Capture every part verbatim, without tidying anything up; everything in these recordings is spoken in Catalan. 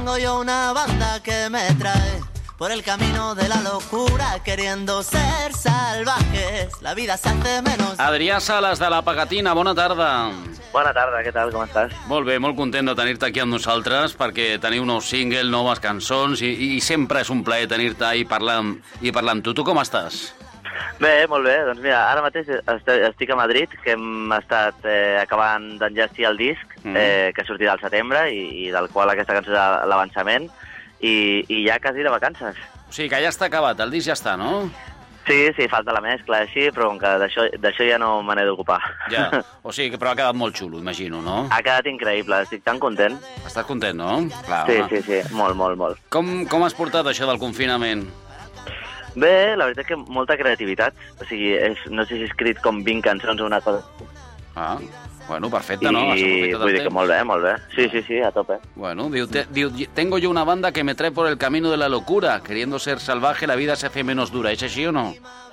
tengo yo una banda que me trae por el camino de la locura, queriendo ser salvajes. La vida se hace menos... Adrià Sales, de La Pegatina, bona tarda. Bona tarda, què tal, com estàs? Molt bé, molt content de tenir-te aquí amb nosaltres, perquè teniu un nou single, noves cançons, i, i sempre és un plaer tenir-te i parlar, amb, i parlar amb tu. Tu com estàs? Bé, molt bé. Doncs mira, ara mateix estic a Madrid, que hem estat eh, acabant d'enllestir el disc, mm. eh, que sortirà al setembre, i, i del qual aquesta cançó és l'avançament, i, i ja quasi de vacances. O sigui que ja està acabat, el disc ja està, no? Sí, sí, falta la mescla, així, però com que d'això ja no me n'he d'ocupar. Ja, o sigui que però ha quedat molt xulo, imagino, no? Ha quedat increïble, estic tan content. Estàs content, no? Clar, sí, home. sí, sí, molt, molt, molt. Com, com has portat això del confinament? Bé, la veritat que molta creativitat. O sigui, és, no sé si he escrit com vint cançons o una cosa. Ah, bueno, perfecte, ¿no? I vull dir que molt bé, molt bé. Sí, sí, sí, a tope. Bueno, diu, te, diu, tengo yo una banda que me trae por el camino de la locura, queriendo ser salvaje, la vida se hace menos dura. ¿És així o no?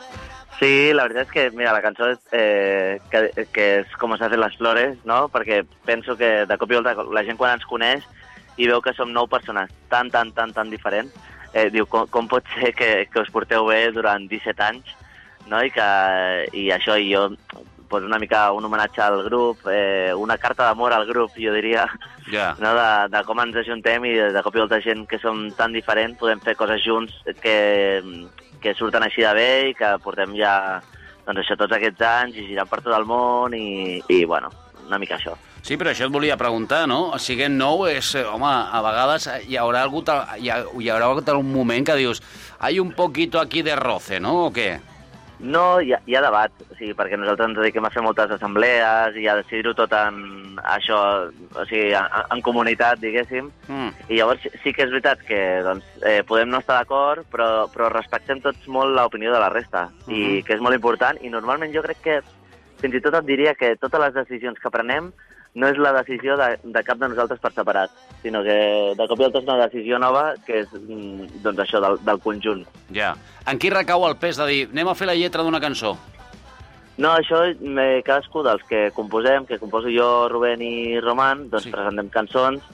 Sí, la veritat és que, mira, la cançó és, eh, que, que és com s'hacen les flores, no? Perquè penso que de cop i volta la gent quan ens coneix i veu que som nou persones tan, tan, tan, tan diferents, eh, diu, com, com pot ser que, que us porteu bé durant disset anys, no? I, que, i això, i jo, pues una mica un homenatge al grup, eh, una carta d'amor al grup, jo diria, yeah. no? de, de com ens ajuntem i de, de cop i volta gent que som tan diferents, podem fer coses junts que, que surten així de bé i que portem ja, doncs això, tots aquests anys i girant per tot el món i, i bueno, una mica això. Sí, però això et volia preguntar, no? Siguent nou, és, home, a vegades hi haurà, algú, hi, ha, hi haurà un moment que dius hay un poquito aquí de roce, no? O què? No, hi ha, hi ha debat, o sigui, perquè nosaltres ens dediquem a fer moltes assemblees i a decidir-ho tot en això, o sigui, en, en comunitat, diguéssim, mm. i llavors sí que és veritat que doncs, eh, podem no estar d'acord, però, però respectem tots molt l'opinió de la resta, mm-hmm. i que és molt important, i normalment jo crec que fins i tot et diria que totes les decisions que prenem no és la decisió de, de cap de nosaltres per separat, sinó que de cop i volta és una decisió nova que és doncs això, del, del conjunt. Ja. En qui recau el pes de dir anem a fer la lletra d'una cançó? No, això cadascú dels que composem, que composo jo, Rubén i Roman, doncs sí. presentem cançons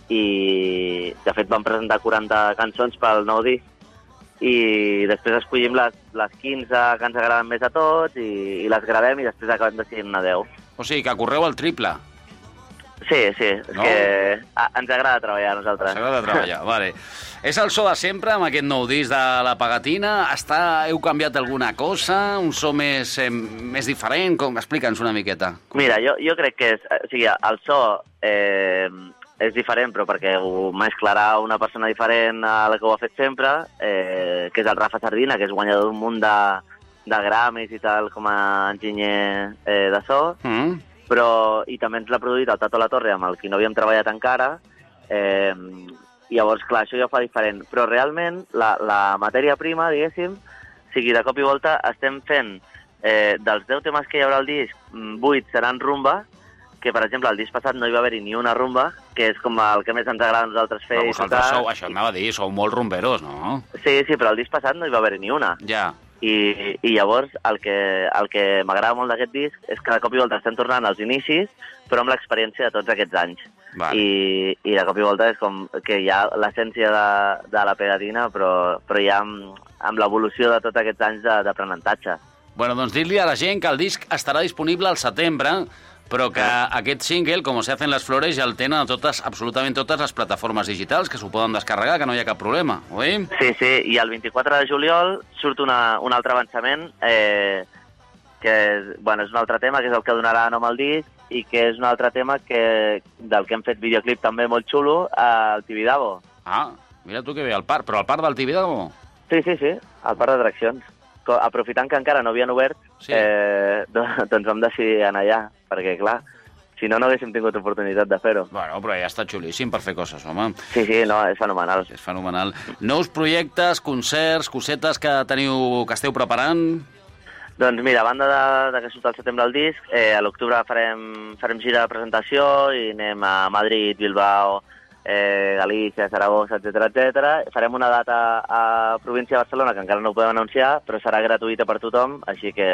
i de fet vam presentar quaranta cançons pel nou disc i després escollim les, les quinze que ens agraden més a tots i, i les gravem i després acabem decidint una deu. O sigui que correu el triple. Sí, sí, és no? que a, ens agrada treballar a nosaltres. Ens agrada treballar, vale. És el so de sempre amb aquest nou disc de La Pegatina? Està, heu canviat alguna cosa? Un so més, eh, més diferent? Com? Explica'ns una miqueta. Mira, jo, jo crec que és, o sigui, el so eh, és diferent, però perquè ho mesclarà una persona diferent a la que ho ha fet sempre, eh, que és el Rafa Sardina, que és guanyador d'un munt de, de Grammys i tal, com a enginyer eh, de so. Mm. Però, i també ens l'ha produït el Tato La Torre, amb el qui no havíem treballat encara, eh, i llavors, clar, això ja ho fa diferent. Però realment, la, la matèria prima, diguéssim, o sigui, de cop i volta estem fent, eh, dels deu temes que hi haurà al disc, vuit seran rumba, que, per exemple, el disc passat no hi va haver-hi ni una rumba, que és com el que més ens agrada a nosaltres fer. Però vosaltres sou, això anava a dir, sou molt rumberos, no? Sí, sí, però el disc passat no hi va haver-hi ni una. Ja. I, i llavors el que, el que m'agrada molt d'aquest disc és que de cop i volta estem tornant als inicis, però amb l'experiència de tots aquests anys. Vale. I, I de cop i volta és com que hi ha l'essència de, de La Pegatina, però, però ja amb, amb l'evolució de tots aquests anys d'aprenentatge. Bueno, doncs dir-li a la gent que el disc estarà disponible al setembre, però que aquest single, com se hacen les flores, ja el tenen a totes, absolutament totes les plataformes digitals, que s'ho poden descarregar, que no hi ha cap problema, oi? Sí, sí, i el vint-i-quatre de juliol surt una, un altre avançament, eh, que és, bueno, és un altre tema, que és el que donarà nom al disc, i que és un altre tema que, del que hem fet videoclip també molt xulo, al Tibidabo. Ah, mira tu que bé, al parc, però al parc del Tibidabo? Sí, sí, sí, al parc d'atraccions. Aprofitant que encara no havien obert, sí. eh, doncs vam decidir anar allà, perquè, clar, si no, no haguéssim tingut oportunitat de fer-ho. Bueno, però ja està xulíssim per fer coses, home. Sí, sí, no, és fenomenal. És fenomenal. Nous projectes, concerts, cosetes que teniu, que esteu preparant? Doncs mira, a banda de, de que surt al setembre el disc, eh, a l'octubre farem, farem gira de presentació i anem a Madrid, Bilbao, eh, Galícia, Saragossa, etcètera, etcètera. Farem una data a província de Barcelona, que encara no ho podem anunciar, però serà gratuïta per tothom, així que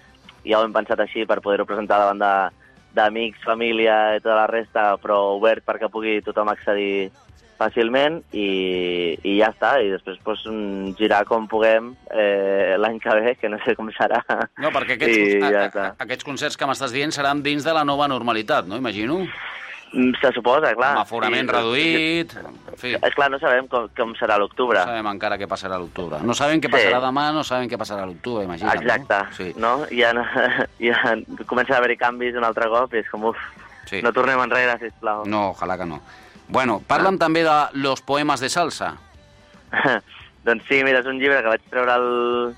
ja ho hem pensat així per poder-ho presentar davant de, d'amics, família i tota la resta, però obert perquè pugui tothom accedir fàcilment i, i ja està, i després pues, girar com puguem eh, l'any que ve, que no sé com serà. No, perquè aquests, a, a, aquests concerts que m'estàs dient seran dins de la nova normalitat, no? Imagino. Se suposa, clar. Amb aforament sí, reduït... En fi. És clar, no sabem com, com serà l'octubre. No sabem encara què passarà a l'octubre. No sabem què passarà sí. demà, no sabem què passarà a l'octubre, imagina't. Exacte, no? Sí. no? Ja, no, ja comença a haver-hi canvis un altre cop i és com, uf, sí. no tornem enrere, sisplau. No, ojalà que no. Bueno, parla'm ah. també de Los poemas de salsa. Doncs sí, mira, és un llibre que vaig treure el,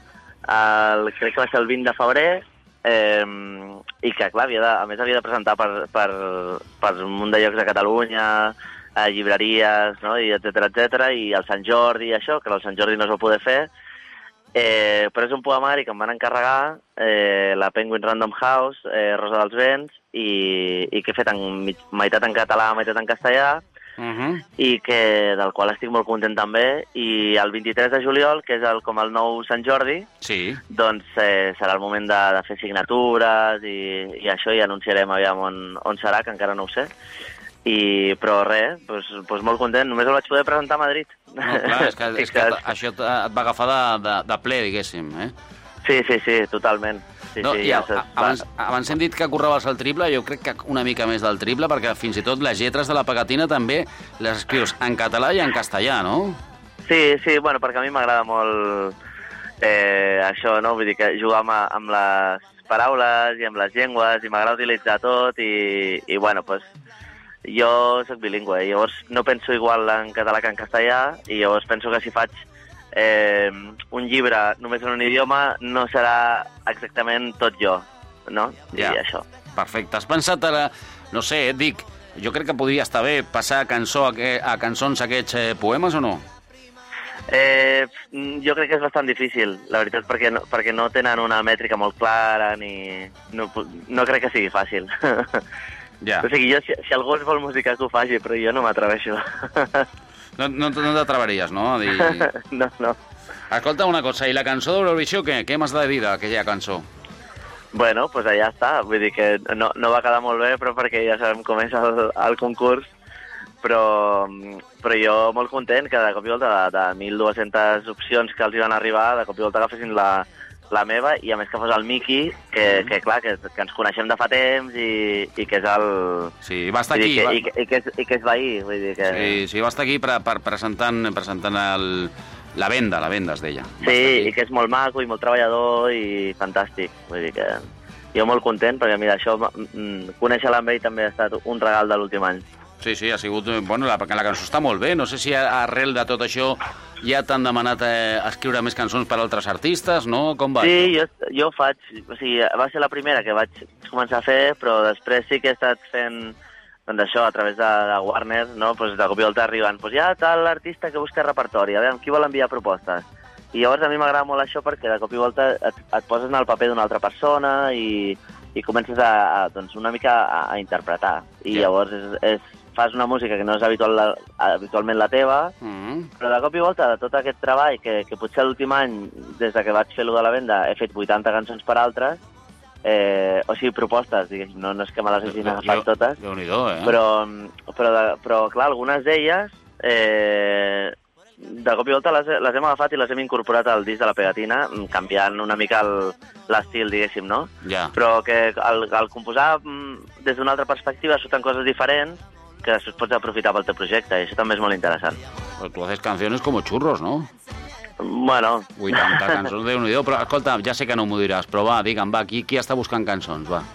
el crec que va ser el vint de febrer, eh, i que, clar, havia de, a més havia de presentar per, per, per un munt de llocs de Catalunya, a llibreries, no? I etcètera, etcètera, i el Sant Jordi i això, que el Sant Jordi no es va poder fer, eh, però és un poemari que em van encarregar eh, la Penguin Random House, eh, Rosa dels Vents, i, i que he fet en, meitat en català, meitat en castellà, Uh-huh. i que del qual estic molt content també, i el vint-i-tres de juliol, que és el, com el nou Sant Jordi, sí. doncs eh, serà el moment de, de fer signatures i, i això, i anunciarem aviam on, on serà, que encara no ho sé. I, però res, doncs, doncs molt content, només el vaig poder presentar a Madrid. No, clar, és que, és que això et va agafar de, de, de ple, diguéssim, eh? Sí, sí, sí, totalment. Sí, no, sí, ja, ja abans, abans hem dit que correves el triple, jo crec que una mica més del triple, perquè fins i tot les lletres de la pegatina també les escrius en català i en castellà, no? Sí, sí, bueno, perquè a mi m'agrada molt eh, això, no? Vull dir que jugar amb, amb les paraules i amb les llengües, i m'agrada utilitzar tot, i, i bueno, doncs, jo soc bilingüe, llavors no penso igual en català que en castellà, i llavors penso que si faig Eh, un llibre només en un idioma no serà exactament tot jo, no? I ja. això. Perfecte. Has pensat, ara, no sé, dic, jo crec que podria estar bé passar a, cançó, a, a cançons aquests eh, poemes o no? Eh, jo crec que és bastant difícil, la veritat, perquè no, perquè no tenen una mètrica molt clara, ni... No, no crec que sigui fàcil. Ja. O sigui, jo, si, si algú vol música que ho faci, però jo no m'atreveixo. No, no, no t'atreveries, no? A dir... No, no. Escolta una cosa, i la cançó d'Eurovisió, què? Què m'has de dir d'aquella cançó? Bueno, doncs pues allà està. Vull dir que no, no va quedar molt bé, però perquè ja sabem com és el, el concurs. Però, però jo molt content que de cop i volta de, de mil dues-centes opcions que els hi van arribar, de cop i volta agafessin la, la meva, i a més que fos el Miki, que, mm. que clar, que, que ens coneixem de fa temps i, i que és el... Sí, va estar aquí. Que, va... i, que, i, que és, I que és veí, vull dir que... Sí, sí, va estar aquí per, per presentant, presentant el, la venda, la venda es deia. Va sí, i que és molt maco i molt treballador i fantàstic, vull dir que... Jo molt content, perquè mira, això, conèixer-la amb ell també ha estat un regal de l'últim any. Sí, sí, ha sigut... Bueno, la, la cançó està molt bé. No sé si arrel de tot això ja t'han demanat eh, escriure més cançons per a altres artistes, no? Com va? Sí, jo, jo faig... O sigui, va ser la primera que vaig començar a fer, però després sí que he estat fent doncs això a través de, de Warner, no? Pues de cop i volta arriben, pues ja tal artista que busca repertori, a veure, qui vol enviar propostes? I llavors a mi m'agrada molt això perquè de cop i volta et, et poses en el paper d'una altra persona i, i comences a, a, doncs una mica a, a interpretar. I yeah. llavors és, és fas una música que no és habitual, habitualment la teva, mm. però de cop i volta de tot aquest treball, que, que potser l'últim any, des de que vaig fer allò de la venda, he fet vuitanta cançons per altres, eh, o sigui, propostes, diguéssim, no, no és que me les hagin agafat totes, eh? però, però, de, però, clar, algunes d'elles, eh, de cop i volta les, les hem agafat i les hem incorporat al disc de la pegatina, canviant una mica l'estil, diguéssim, no? Ja. Però que al, al composar des d'una altra perspectiva surten coses diferents, que després pots aprofitar pel teu projecte, i això també és molt interessant. Però tu haces canciones como churros, ¿no? Bueno... vuitanta cançons, Déu-n'hi-do, però escolta, ja sé que no m'ho diràs, però va, digue'm, va, qui, qui està buscant cançons, va?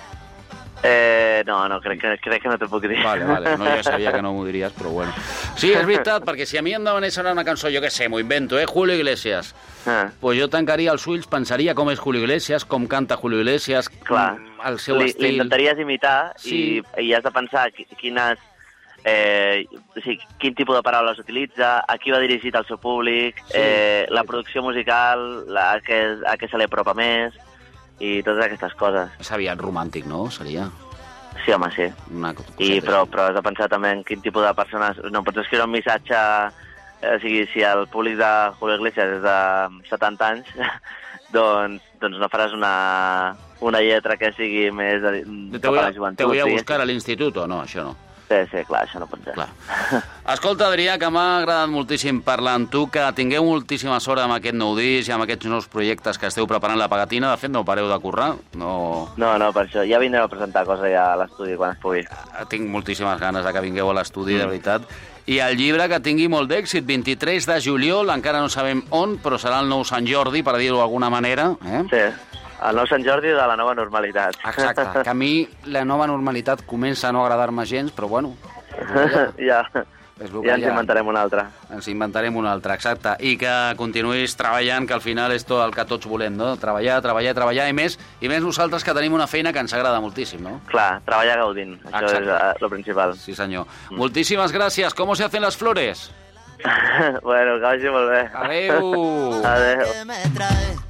Eh, no, no, crec que, crec que no t'ho puc dir. Vale, vale, no, ja sabia que no m'ho diries, però bueno. Sí, és veritat, perquè si a mi em demanés ara una cançó, jo què sé, m'ho invento, eh, Julio Iglesias, ah. pues jo tancaria els ulls, pensaria com és Julio Iglesias, com canta Julio Iglesias, clar, el seu li, estil... L'intentaries imitar, sí. i, i has de pensar quines... Eh, o sigui, quin tipus de paraules utilitza, a qui va dirigit el seu públic, sí, eh, la producció musical, la, a, què, a què se li apropa més, i totes aquestes coses. És aviat romàntic, no? Seria? Sí, home, sí. Una I, però, però has de pensar també en quin tipus de persones... No pots escriure un missatge... Eh, o sigui, si el públic de Julio Iglesias és de setanta anys, doncs, doncs no faràs una, una lletra que sigui més de, de te voy a, la joventut. Te voy a buscar a l'institut, o no? Això no. Sí, sí, clar, això no pot ser. Clar. Escolta, Adrià, que m'ha agradat moltíssim parlar amb tu, que tingueu moltíssima sort amb aquest nou disc i amb aquests nous projectes que esteu preparant la Pegatina. De fet, no pareu de currar. No, no, no per això. Ja vindrem a presentar coses ja a l'estudi quan es pugui. Tinc moltíssimes ganes de que vingueu a l'estudi, mm. de veritat. I el llibre que tingui molt d'èxit, vint-i-tres de juliol, encara no sabem on, però serà el nou Sant Jordi, per dir-ho d'alguna manera. Eh? Sí. El nou Sant Jordi de la nova normalitat. Exacte, que a mi la nova normalitat comença a no agradar-me gens, però bueno... ja, és ja ens inventarem una altra. Ens inventarem una altra, exacte. I que continuïs treballant, que al final és tot el que tots volem, no? Treballar, treballar, treballar, i més, i més nosaltres que tenim una feina que ens agrada moltíssim, no? Clar, treballar gaudint, això exacte. És el principal. Sí, senyor. Mm. Moltíssimes gràcies. ¿Cómo se hacen las flores? Bueno, que vagi molt bé. Adéu. Adéu.